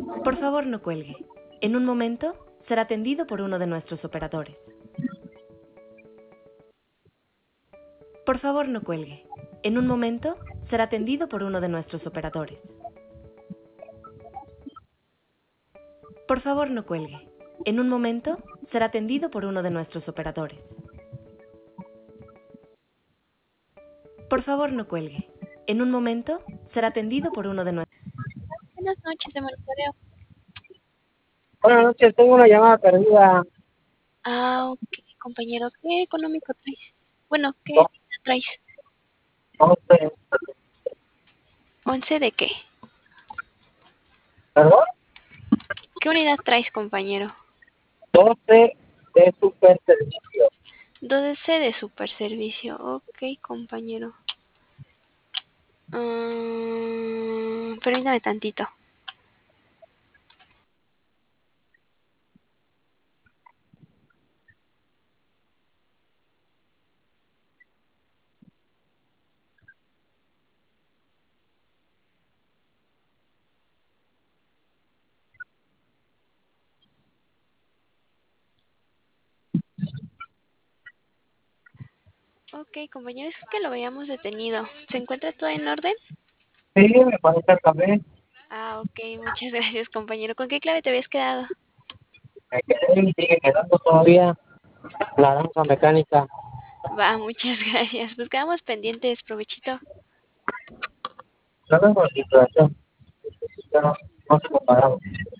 Por favor, no cuelgue. En un momento será atendido por uno de nuestros operadores. Por favor, no cuelgue. En un momento será atendido por uno de nuestros operadores. Por favor, no cuelgue. En un momento será atendido por uno de nuestros operadores. Por favor, no cuelgue. En un momento será atendido por uno de nuestros... Buenas noches, de monitoreo. Buenas noches, tengo una llamada perdida. Ok, compañero, ¿qué económico traes? Bueno, ¿qué No, traes? no sé. ¿11 de qué? ¿Perdón? ¿Qué unidad traes, compañero? 12 de super servicio. 12 de super servicio. Ok, compañero. Permítame tantito. Ok, compañero, es que lo veíamos detenido. ¿Se encuentra todo en orden? Sí, me parece también. Ok, muchas gracias, compañero. ¿Con qué clave te habías quedado? Me quedé y sigue quedando todavía la danza mecánica. Muchas gracias. Pues quedamos pendientes, provechito. No tengo situación. No, no se comparado.